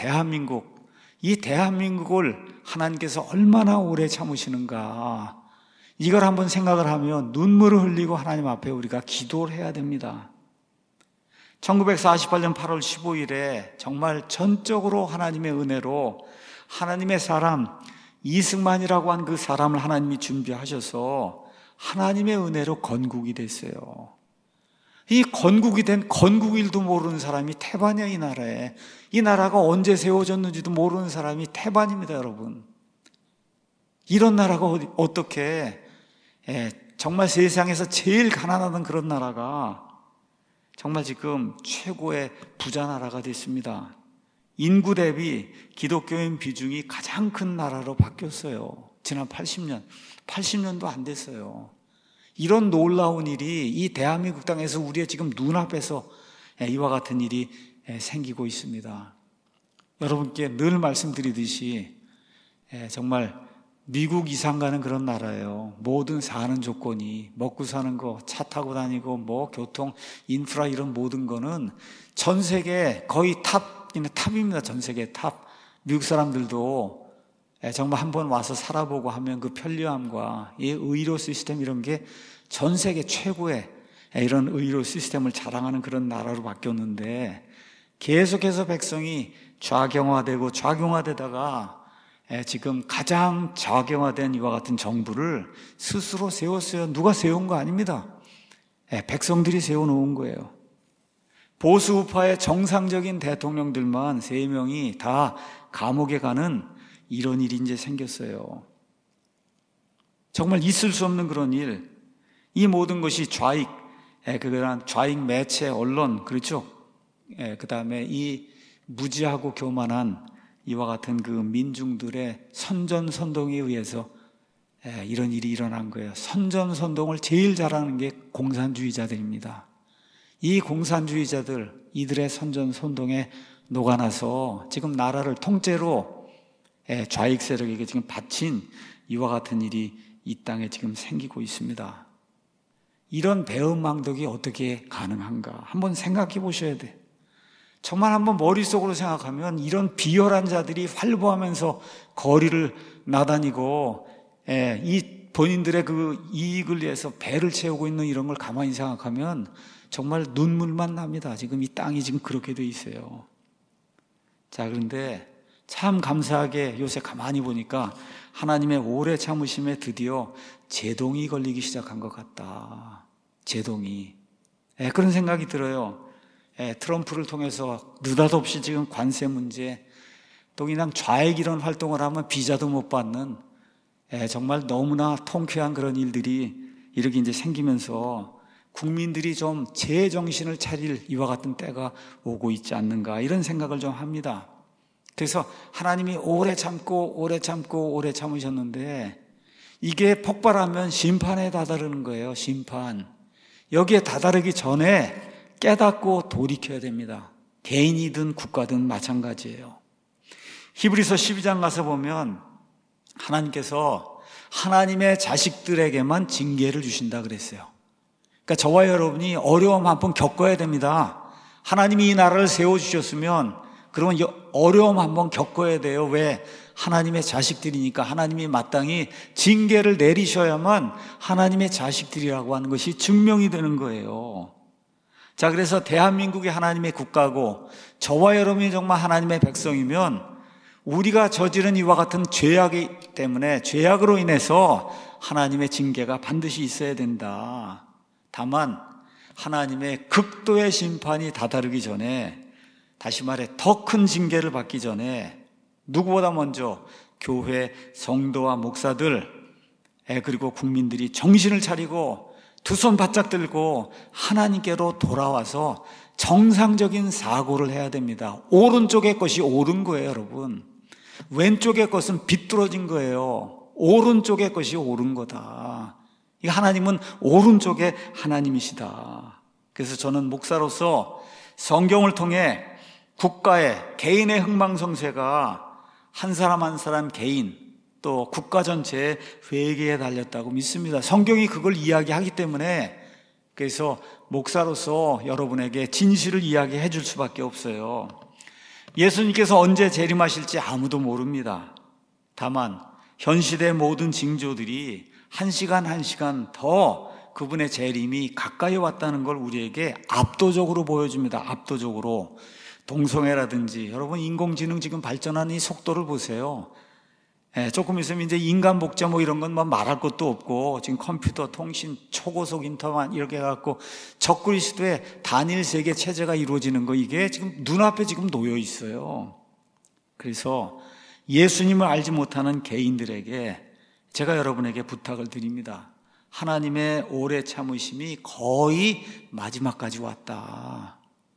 대한민국을 하나님께서 얼마나 오래 참으시는가 이걸 한번 생각을 하면 눈물을 흘리고 하나님 앞에 우리가 기도를 해야 됩니다. 1948년 8월 15일에 정말 전적으로 하나님의 은혜로 하나님의 사람 이승만이라고 한 그 사람을 하나님이 준비하셔서 하나님의 은혜로 건국이 됐어요. 이 건국이 된 건국일도 모르는 사람이 태반이야. 이 나라에 이 나라가 언제 세워졌는지도 모르는 사람이 태반입니다. 여러분, 이런 나라가 어떻게 정말 세상에서 제일 가난하던 그런 나라가 정말 지금 최고의 부자 나라가 됐습니다. 인구 대비 기독교인 비중이 가장 큰 나라로 바뀌었어요. 지난 80년도 안 됐어요. 이런 놀라운 일이 이 대한민국 땅에서 우리의 지금 눈앞에서 이와 같은 일이 생기고 있습니다. 여러분께 늘 말씀드리듯이 정말 미국 이상 가는 그런 나라예요. 모든 사는 조건이 먹고 사는 거, 차 타고 다니고 뭐 교통, 인프라 이런 모든 거는 전 세계 거의 탑입니다. 전 세계 탑. 미국 사람들도 정말 한번 와서 살아보고 하면 그 편리함과 이 의료 시스템 이런 게 전 세계 최고의 이런 의료 시스템을 자랑하는 그런 나라로 바뀌었는데 계속해서 백성이 좌경화되다가 지금 가장 좌경화된 이와 같은 정부를 스스로 세웠어요. 누가 세운 거 아닙니다. 백성들이 세워놓은 거예요. 보수우파의 정상적인 대통령들만 3명이 다 감옥에 가는 이런 일이 이제 생겼어요. 정말 있을 수 없는 그런 일. 이 모든 것이 좌익 매체, 언론, 그렇죠? 그 다음에 이 무지하고 교만한 이와 같은 그 민중들의 선전선동에 의해서 이런 일이 일어난 거예요. 선전선동을 제일 잘하는 게 공산주의자들입니다. 이 공산주의자들, 이들의 선전선동에 녹아나서 지금 나라를 통째로 좌익 세력에게 지금 바친 이와 같은 일이 이 땅에 지금 생기고 있습니다. 이런 배은망덕이 어떻게 가능한가? 한번 생각해 보셔야 돼요. 정말 한번 머릿속으로 생각하면 이런 비열한 자들이 활보하면서 거리를 나다니고 이 본인들의 그 이익을 위해서 배를 채우고 있는 이런 걸 가만히 생각하면 정말 눈물만 납니다. 지금 이 땅이 지금 그렇게 돼 있어요. 자, 그런데 참 감사하게 요새 가만히 보니까 하나님의 오래 참으심에 드디어 제동이 걸리기 시작한 것 같다. 제동이. 그런 생각이 들어요. 트럼프를 통해서 느닷없이 지금 관세 문제, 또 그냥 좌익 이런 활동을 하면 비자도 못 받는 정말 너무나 통쾌한 그런 일들이 이렇게 이제 생기면서 국민들이 좀 제정신을 차릴 이와 같은 때가 오고 있지 않는가 이런 생각을 좀 합니다. 그래서 하나님이 오래 참으셨는데 이게 폭발하면 심판에 다다르는 거예요. 심판. 여기에 다다르기 전에 깨닫고 돌이켜야 됩니다. 개인이든 국가든 마찬가지예요. 히브리서 12장 가서 보면 하나님께서 하나님의 자식들에게만 징계를 주신다 그랬어요. 그러니까 저와 여러분이 어려움 한 번 겪어야 됩니다. 하나님이 이 나라를 세워주셨으면 그러면 어려움 한 번 겪어야 돼요. 왜? 하나님의 자식들이니까 하나님이 마땅히 징계를 내리셔야만 하나님의 자식들이라고 하는 것이 증명이 되는 거예요. 자, 그래서 대한민국이 하나님의 국가고 저와 여러분이 정말 하나님의 백성이면 우리가 저지른 이와 같은 죄악이 때문에 죄악으로 인해서 하나님의 징계가 반드시 있어야 된다. 다만 하나님의 극도의 심판이 다다르기 전에, 다시 말해 더 큰 징계를 받기 전에 누구보다 먼저 교회 성도와 목사들 그리고 국민들이 정신을 차리고 두 손 바짝 들고 하나님께로 돌아와서 정상적인 사고를 해야 됩니다. 오른쪽의 것이 옳은 거예요, 여러분. 왼쪽의 것은 비뚤어진 거예요. 오른쪽의 것이 옳은 거다. 하나님은 오른쪽의 하나님이시다. 그래서 저는 목사로서 성경을 통해 국가의 개인의 흥망성쇠가 한 사람 한 사람 개인 또 국가 전체의 회개에 달렸다고 믿습니다. 성경이 그걸 이야기하기 때문에 그래서 목사로서 여러분에게 진실을 이야기해 줄 수밖에 없어요. 예수님께서 언제 재림하실지 아무도 모릅니다. 다만 현 시대 모든 징조들이 한 시간 한 시간 더 그분의 재림이 가까이 왔다는 걸 우리에게 압도적으로 보여줍니다. 압도적으로. 동성애라든지 여러분 인공지능 지금 발전하는 이 속도를 보세요. 조금 있으면 이제 인간 복제 뭐 이런 건 뭐 말할 것도 없고 지금 컴퓨터, 통신, 초고속 인터넷 이렇게 해갖고 적그리스도의 단일 세계 체제가 이루어지는 거 이게 지금 눈앞에 지금 놓여 있어요. 그래서 예수님을 알지 못하는 개인들에게 제가 여러분에게 부탁을 드립니다. 하나님의 오래 참으심이 거의 마지막까지 왔다.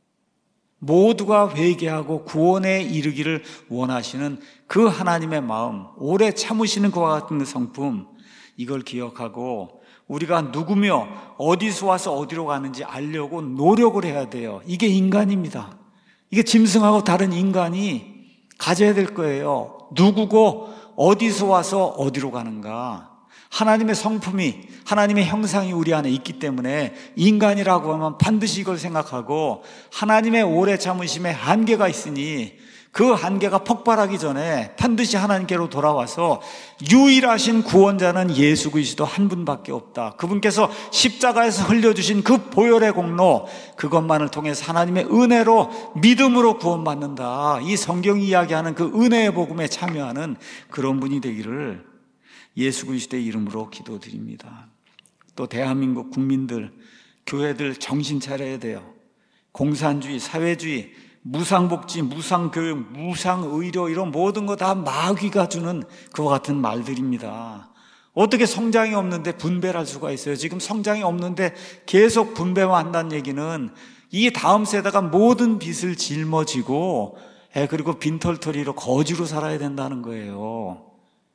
모두가 회개하고 구원에 이르기를 원하시는 그 하나님의 마음, 오래 참으시는 그와 같은 성품, 이걸 기억하고 우리가 누구며 어디서 와서 어디로 가는지 알려고 노력을 해야 돼요. 이게 인간입니다. 이게 짐승하고 다른 인간이 가져야 될 거예요. 누구고 어디서 와서 어디로 가는가. 하나님의 성품이, 하나님의 형상이 우리 안에 있기 때문에 인간이라고 하면 반드시 이걸 생각하고 하나님의 오래 참으심에 한계가 있으니 그 한계가 폭발하기 전에 반드시 하나님께로 돌아와서 유일하신 구원자는 예수 그리스도 한 분밖에 없다. 그분께서 십자가에서 흘려주신 그 보혈의 공로, 그것만을 통해서 하나님의 은혜로 믿음으로 구원받는다. 이 성경이 이야기하는 그 은혜의 복음에 참여하는 그런 분이 되기를 예수 그리스도의 이름으로 기도드립니다. 또 대한민국 국민들, 교회들 정신 차려야 돼요. 공산주의, 사회주의, 무상복지, 무상교육, 무상의료 이런 모든 거 다 마귀가 주는 그와 같은 말들입니다. 어떻게 성장이 없는데 분배를 할 수가 있어요? 지금 성장이 없는데 계속 분배만 한다는 얘기는 이 다음 세대가 모든 빚을 짊어지고 그리고 빈털터리로 거지로 살아야 된다는 거예요.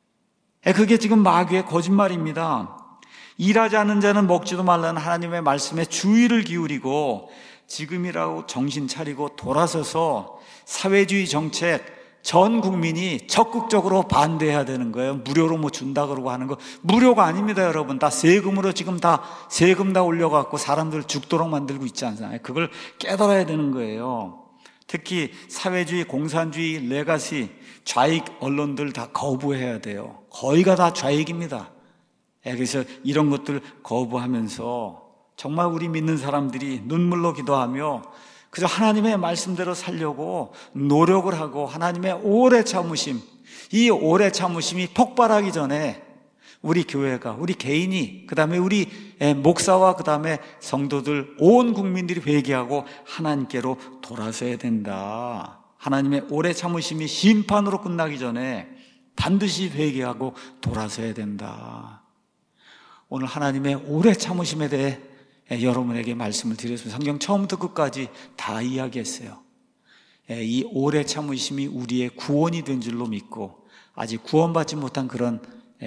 그게 지금 마귀의 거짓말입니다. 일하지 않는 자는 먹지도 말라는 하나님의 말씀에 주의를 기울이고 지금이라고 정신 차리고 돌아서서 사회주의 정책 전 국민이 적극적으로 반대해야 되는 거예요. 무료로 뭐 준다 그러고 하는 거 무료가 아닙니다, 여러분. 다 세금으로 지금 다 세금 다 올려갖고 사람들 죽도록 만들고 있지 않나요? 그걸 깨달아야 되는 거예요. 특히 사회주의, 공산주의, 레가시, 좌익 언론들 다 거부해야 돼요. 거의가 다 좌익입니다. 그래서 이런 것들 거부하면서 정말 우리 믿는 사람들이 눈물로 기도하며 그저 하나님의 말씀대로 살려고 노력을 하고 하나님의 오래 참으심, 이 오래 참으심이 폭발하기 전에 우리 교회가, 우리 개인이, 그 다음에 우리 목사와 그 다음에 성도들, 온 국민들이 회개하고 하나님께로 돌아서야 된다. 하나님의 오래 참으심이 심판으로 끝나기 전에 반드시 회개하고 돌아서야 된다. 오늘 하나님의 오래 참으심에 대해 여러분에게 말씀을 드렸습니다. 성경 처음부터 끝까지 다 이야기했어요. 이 오래 참으심이 우리의 구원이 된 줄로 믿고 아직 구원받지 못한 그런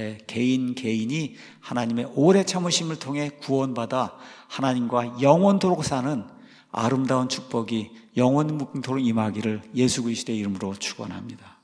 개인이 하나님의 오래 참으심을 통해 구원받아 하나님과 영원토록 사는 아름다운 축복이 영원토록 임하기를 예수 그리스도의 이름으로 축원합니다.